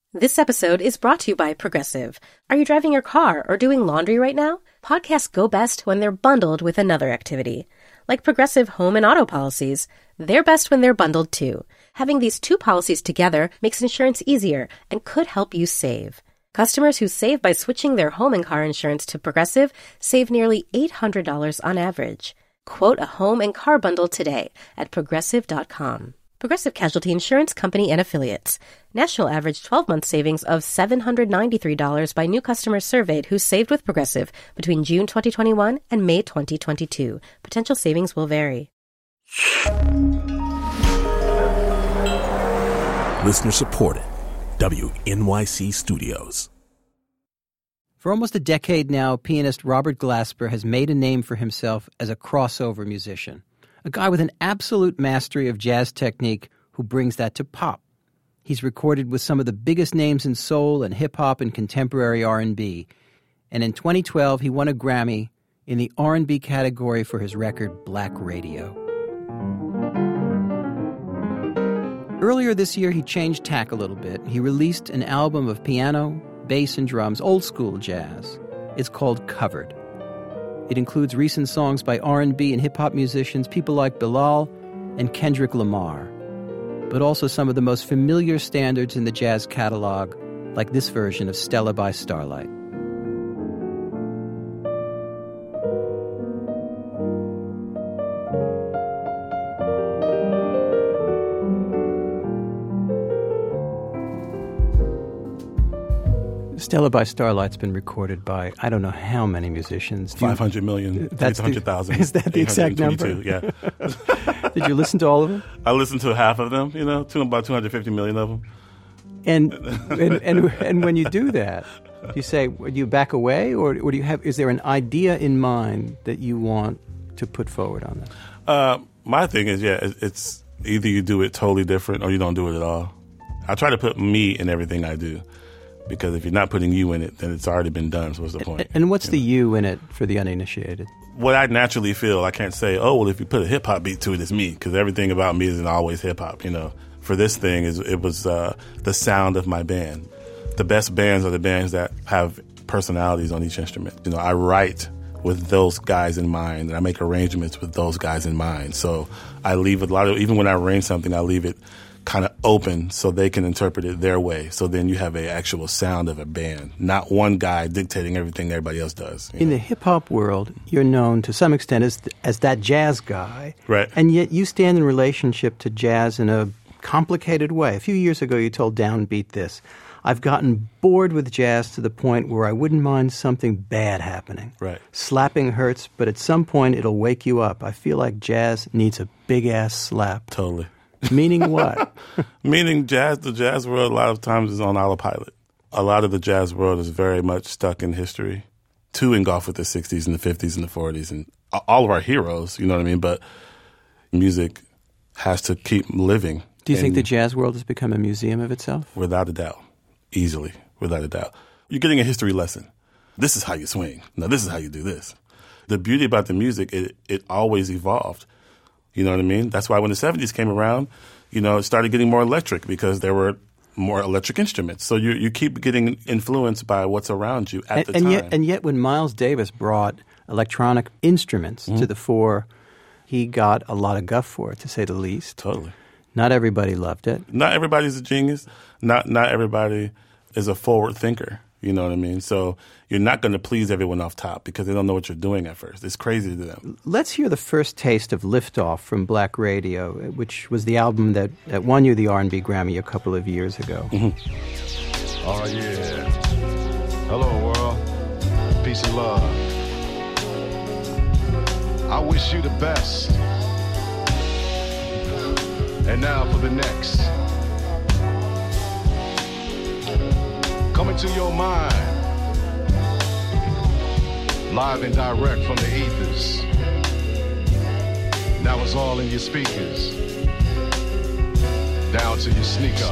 This episode is brought to you by Progressive. Are you driving your car or doing laundry right now? Podcasts go best when they're bundled with another activity. Like Progressive home and auto policies, they're best when they're bundled too. Having these two policies together makes insurance easier and could help you save. Customers who save by switching their home and car insurance to Progressive save nearly $800 on average. Quote a home and car bundle today at Progressive.com. Progressive Casualty Insurance Company and Affiliates. National average 12-month savings of $793 by new customers surveyed who saved with Progressive between June 2021 and May 2022. Potential savings will vary. Listener supported. WNYC Studios. For almost a decade now, pianist Robert Glasper has made a name for himself as a crossover musician. A guy with an absolute mastery of jazz technique who brings that to pop. He's recorded with some of the biggest names in soul and hip-hop and contemporary R&B. And in 2012, he won a Grammy in the R&B category for his record Black Radio. Earlier this year, he changed tack a little bit. He released an album of piano, bass, and drums, old-school jazz. It's called Covered. It includes recent songs by R&B and hip-hop musicians, people like Bilal and Kendrick Lamar, but also some of the most familiar standards in the jazz catalog, like this version of Stella by Starlight. Stella by Starlight's been recorded by I don't know how many musicians. 500 million, 800,000. Is that the exact number? Yeah. Did you listen to all of them? I listened to half of them, about 250 million of them. And when you do that, do you say, do you back away, or do you have? Is there an idea in mind that you want to put forward on that? My thing is, it's either you do it totally different or you don't do it at all. I try to put me in everything I do. Because if you're not putting you in it, then it's already been done. So what's the point? And what's the you in it for the uninitiated? What I naturally feel, I can't say, if you put a hip-hop beat to it, it's me. Because everything about me isn't always hip-hop, For this thing, it was the sound of my band. The best bands are the bands that have personalities on each instrument. I write with those guys in mind, and I make arrangements with those guys in mind. So I leave a lot of, even when I arrange something, I leave it kind of open so they can interpret it their way. So then you have an actual sound of a band, not one guy dictating everything everybody else does. In the hip-hop world, you're known to some extent as that jazz guy. Right. And yet you stand in relationship to jazz in a complicated way. A few years ago, you told Downbeat this: I've gotten bored with jazz to the point where I wouldn't mind something bad happening. Right. Slapping hurts, but at some point it'll wake you up. I feel like jazz needs a big-ass slap. Totally. Meaning what? Meaning the jazz world a lot of times is on autopilot. A lot of the jazz world is very much stuck in history, too engulfed with the 60s and the 50s and the 40s and all of our heroes, you know what I mean? But music has to keep living. Do you think the jazz world has become a museum of itself? Without a doubt. Easily. Without a doubt. You're getting a history lesson. This is how you swing. Now, this is how you do this. The beauty about the music, it always evolved. You know what I mean? That's why when the 70s came around, it started getting more electric because there were more electric instruments. So you keep getting influenced by what's around you at the time. And yet when Miles Davis brought electronic instruments to the fore, he got a lot of guff for it, to say the least. Totally. Not everybody loved it. Not everybody's a genius. Not everybody is a forward thinker. You know what I mean? So you're not going to please everyone off top because they don't know what you're doing at first. It's crazy to them. Let's hear the first taste of Liftoff from Black Radio, which was the album that won you the R&B Grammy a couple of years ago. Mm-hmm. Oh, yeah. Hello, world. Peace and love. I wish you the best. And now for the next. Coming to your mind, live and direct from the ethers. Now it's all in your speakers, down to your sneakers.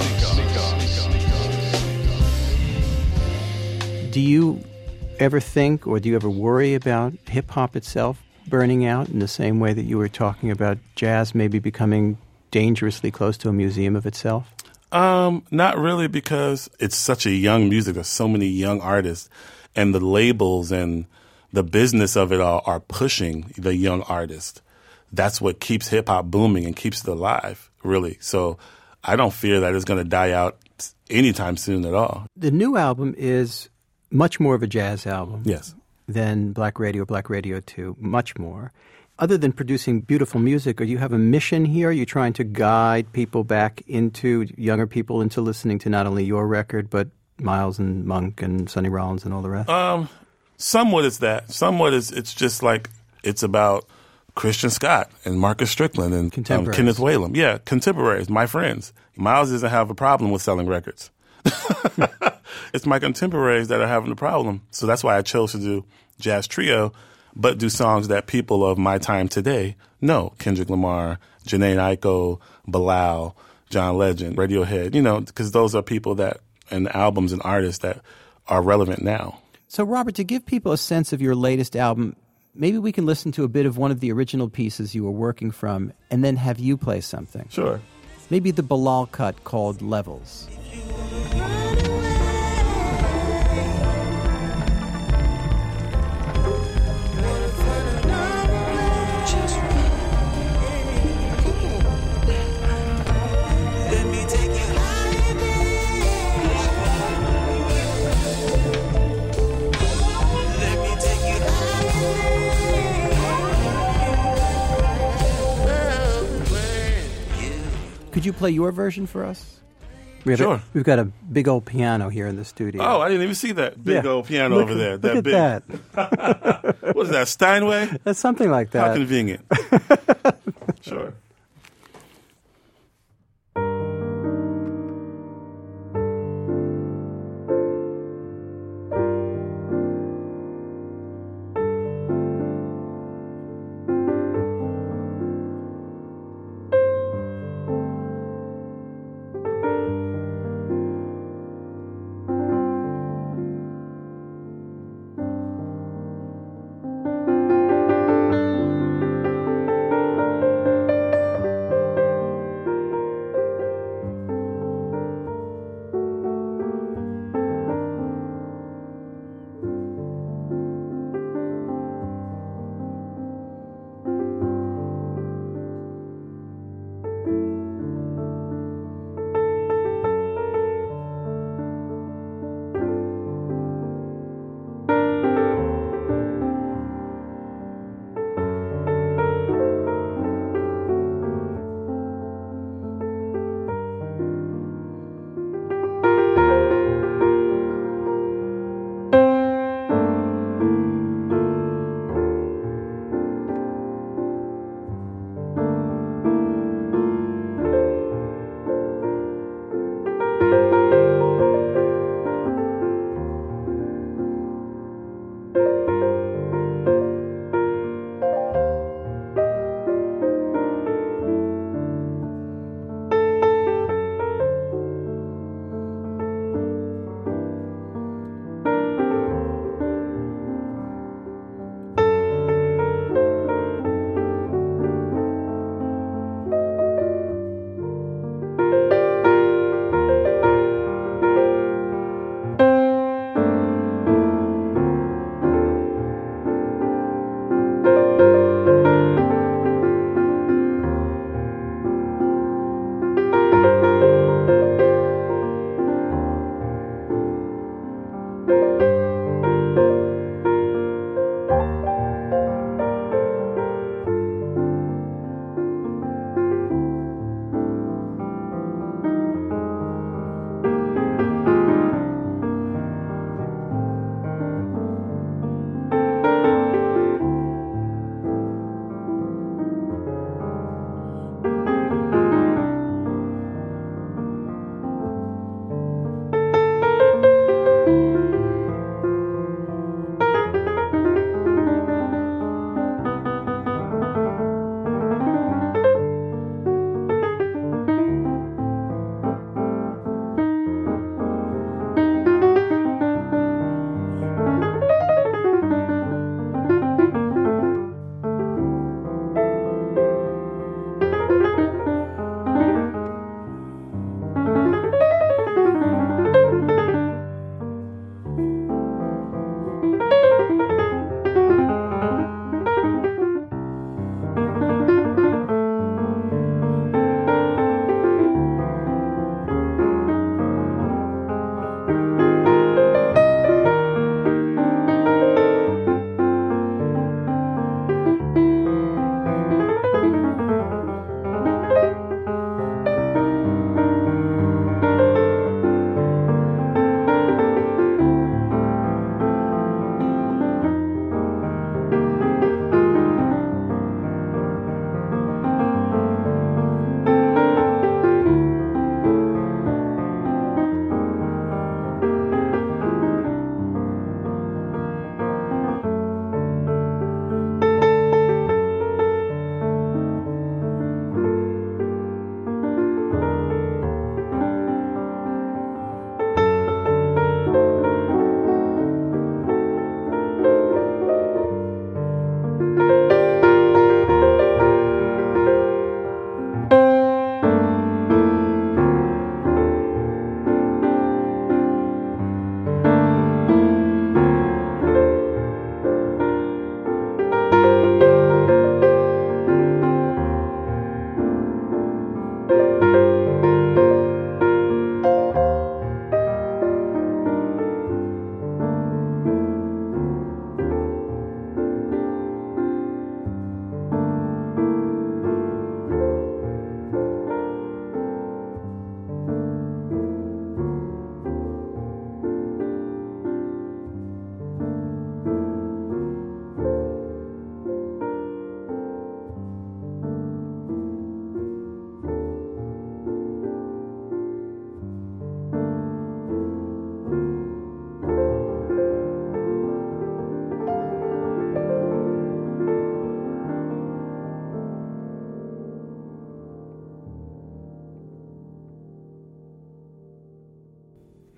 Do you ever think, or do you ever worry about hip-hop itself burning out in the same way that you were talking about jazz maybe becoming dangerously close to a museum of itself? Not really, because it's such a young music. There's so many young artists, and the labels and the business of it all are pushing the young artist. That's what keeps hip hop booming and keeps it alive, really. So I don't fear that it's going to die out anytime soon at all. The new album is much more of a jazz album. Yes. Than Black Radio 2, much more. Other than producing beautiful music, do you have a mission here? Are you trying to guide people back younger people into listening to not only your record, but Miles and Monk and Sonny Rollins and all the rest? Somewhat it's that. Somewhat it's just like it's about Christian Scott and Marcus Strickland and Kenneth Whalum. Yeah, contemporaries, my friends. Miles doesn't have a problem with selling records. It's my contemporaries that are having the problem. So that's why I chose to do Jazz Trio, but do songs that people of my time today know. Kendrick Lamar, Jhené Aiko, Bilal, John Legend, Radiohead, because those are people and albums and artists that are relevant now. So, Robert, to give people a sense of your latest album, maybe we can listen to a bit of one of the original pieces you were working from and then have you play something. Sure. Maybe the Bilal cut called Levels. Could you play your version for us? Sure. We've got a big old piano here in the studio. Oh, I didn't even see that big old piano over there. Look at that. What is that, Steinway? That's something like that. How convenient. Sure.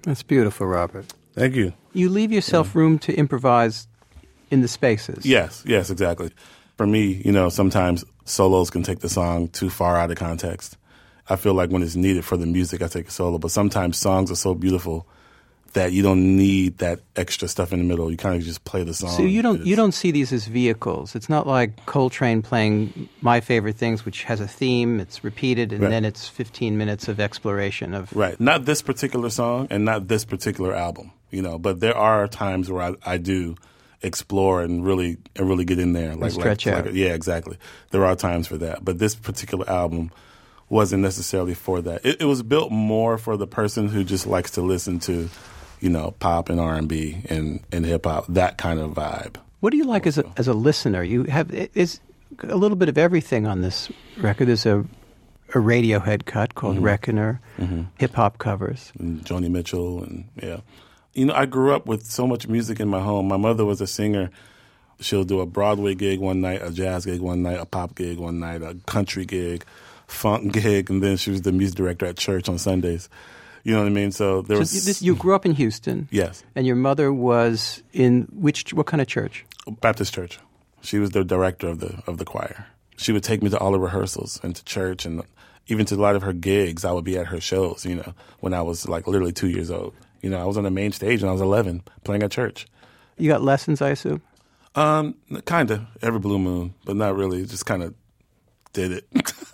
That's beautiful, Robert. Thank you. You leave yourself room to improvise in the spaces. Yes, exactly. For me, sometimes solos can take the song too far out of context. I feel like when it's needed for the music, I take a solo. But sometimes songs are so beautiful that you don't need that extra stuff in the middle. You kind of just play the song. So you don't see these as vehicles. It's not like Coltrane playing My Favorite Things, which has a theme, it's repeated, and then it's 15 minutes of exploration of... Right. Not this particular song and not this particular album, But there are times where I do explore and really get in there. Stretch out. Yeah, exactly. There are times for that. But this particular album wasn't necessarily for that. It was built more for the person who just likes to listen to pop and R&B and hip hop, that kind of vibe. What do you like as a listener? You have is a little bit of everything on this record. There's a Radiohead cut called Reckoner, hip hop covers, and Joni Mitchell, and I grew up with so much music in my home. My mother was a singer. She'll do a Broadway gig one night, a jazz gig one night, a pop gig one night, a country gig, funk gig, and then she was the music director at church on Sundays. You know what I mean? So there was. You grew up in Houston. Yes. And your mother was in what kind of church? Baptist church. She was the director of the choir. She would take me to all the rehearsals and to church, and even to a lot of her gigs. I would be at her shows. When I was like literally 2 years old. I was on the main stage when I was 11, playing at church. You got lessons, I assume. Kind of every blue moon, but not really. Just kind of did it.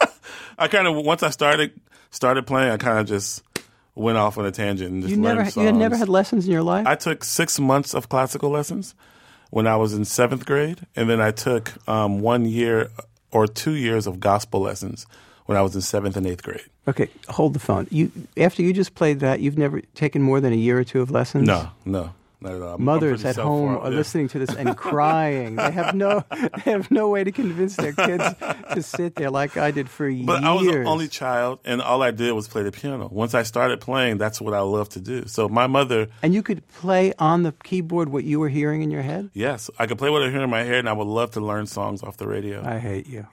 I kind of once I started playing, I kind of just went off on a tangent and just learned songs. You had never had lessons in your life? I took 6 months of classical lessons when I was in 7th grade, and then I took 1 year or 2 years of gospel lessons when I was in 7th and 8th grade. Okay, hold the phone. After you just played that, you've never taken more than a year or two of lessons? No, not at all. Mothers at home are listening to this and crying. They have no way to convince their kids to sit there like I did for years. But I was the only child, and all I did was play the piano. Once I started playing, that's what I loved to do. So my mother... And you could play on the keyboard what you were hearing in your head? Yes, I could play what I hear in my head, and I would love to learn songs off the radio. I hate you.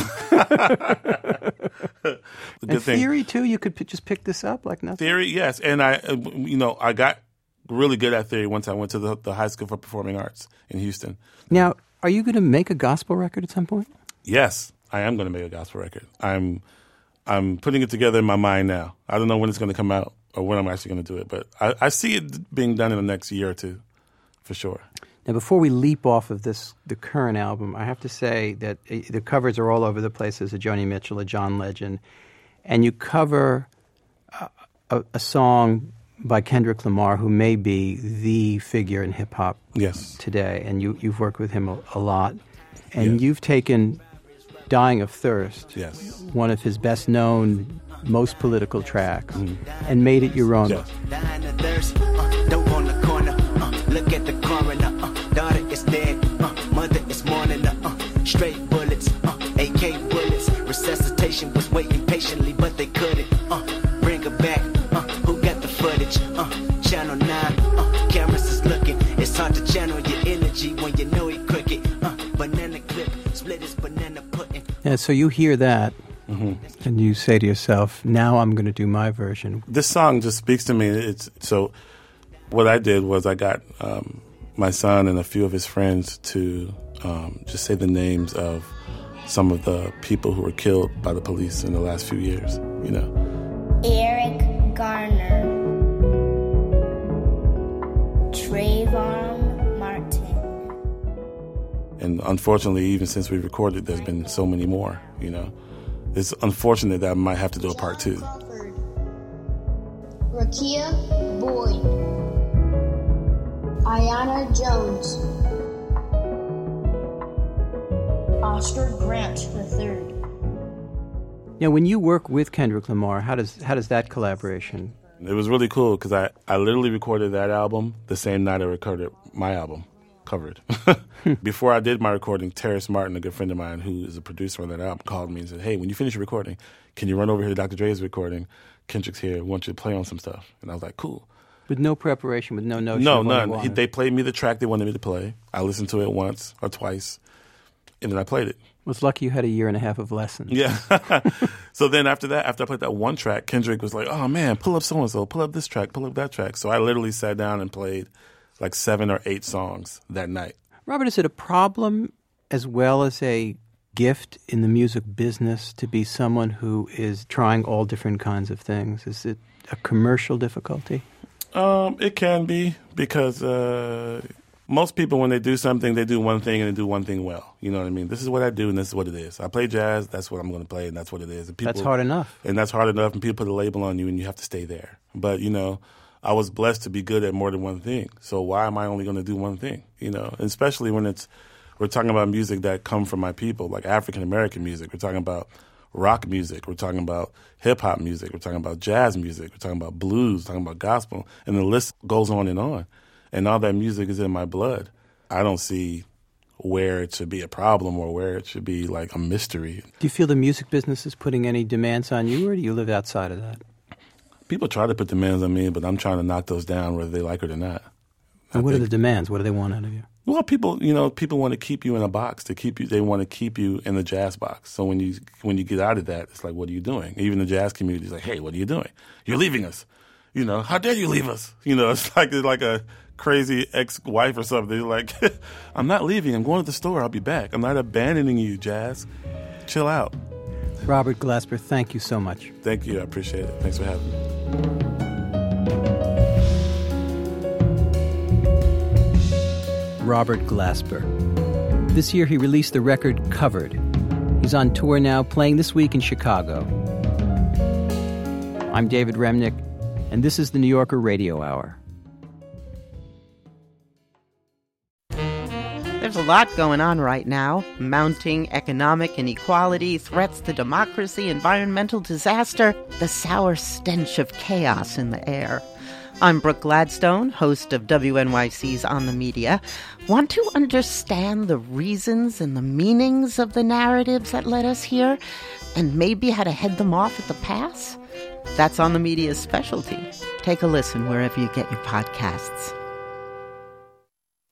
And theory, too? You could just pick this up like nothing? Theory, yes. And I got really good at theory once I went to the High School for Performing Arts in Houston. Now, are you going to make a gospel record at some point? Yes, I am going to make a gospel record. I'm putting it together in my mind now. I don't know when it's going to come out or when I'm actually going to do it, but I see it being done in the next year or two, for sure. Now, before we leap off of the current album, I have to say that the covers are all over the place. There's a Joni Mitchell, a John Legend, and you cover a song by Kendrick Lamar, who may be the figure in hip-hop today, and you've worked with him a lot. And you've taken Dying of Thirst, one of his best-known, most political tracks, and made it your own. Yes. Dying of thirst, dope on the corner, look at the coroner, daughter is dead, mother is mourning, straight bullets, AK bullets, resuscitation was waiting patiently, but they couldn't, bring her back, who got the footage, Channel 9, cameras is looking, it's hard to channel your energy when you know he crooked, banana clip, split his banana pudding. Yeah, so you hear that, and you say to yourself, now I'm going to do my version. This song just speaks to me. So what I did was I got my son and a few of his friends to just say the names of some of the people who were killed by the police in the last few years, Eric Garner, Trayvon Martin. And unfortunately, even since we recorded, there's been so many more, It's unfortunate that I might have to do a part 2. Rakia Boyd, Ayanna Jones, Oscar Grant III. Now, when you work with Kendrick Lamar, how does that collaboration? It was really cool because I literally recorded that album the same night I recorded my album, Covered. Before I did my recording, Terrace Martin, a good friend of mine who is a producer on that album, called me and said, hey, when you finish your recording, can you run over here to Dr. Dre's recording? Kendrick's here. We want you to play on some stuff. And I was like, cool. With no preparation, with no notion No, of what none. you wanted. They played me the track they wanted me to play. I listened to it once or twice, and then I played it. Was lucky you had a year and a half of lessons. Yeah. So then after I played that one track, Kendrick was like, oh man, pull up so-and-so, pull up this track, pull up that track. So I literally sat down and played like 7 or 8 songs that night. Robert, is it a problem as well as a gift in the music business to be someone who is trying all different kinds of things? Is it a commercial difficulty? It can be because most people, when they do something, they do one thing and they do one thing well. You know what I mean? This is what I do and this is what it is. I play jazz, that's what I'm going to play and that's what it is. And people, that's hard enough. And that's hard enough, and people put a label on you and you have to stay there. But, you know, I was blessed to be good at more than one thing. So why am I only going to do one thing? You know, and especially when we're talking about music that come from my people, like African-American music. We're talking about rock music. We're talking about hip-hop music. We're talking about jazz music. We're talking about blues, talking about gospel. And the list goes on. And all that music is in my blood. I don't see where it should be a problem or where it should be like a mystery. Do you feel the music business is putting any demands on you, or do you live outside of that? People try to put demands on me, but I'm trying to knock those down whether they like it or not. And what are the demands? What do they want out of you? Well, people want to keep you in a box. They want to keep you in the jazz box. So when you get out of that, it's like, what are you doing? Even the jazz community is like, hey, what are you doing? You're leaving us. You know, how dare you leave us? You know, it's like a crazy ex-wife or something. They're like, I'm not leaving. I'm going to the store. I'll be back. I'm not abandoning you, Jazz. Chill out. Robert Glasper, thank you so much. Thank you. I appreciate it. Thanks for having me. Robert Glasper. This year he released the record Covered. He's on tour now, playing this week in Chicago. I'm David Remnick, and this is the New Yorker Radio Hour. There's a lot going on right now. Mounting economic inequality, threats to democracy, environmental disaster, the sour stench of chaos in the air. I'm Brooke Gladstone, host of WNYC's On the Media. Want to understand the reasons and the meanings of the narratives that led us here, and maybe how to head them off at the pass? That's On the Media's specialty. Take a listen wherever you get your podcasts.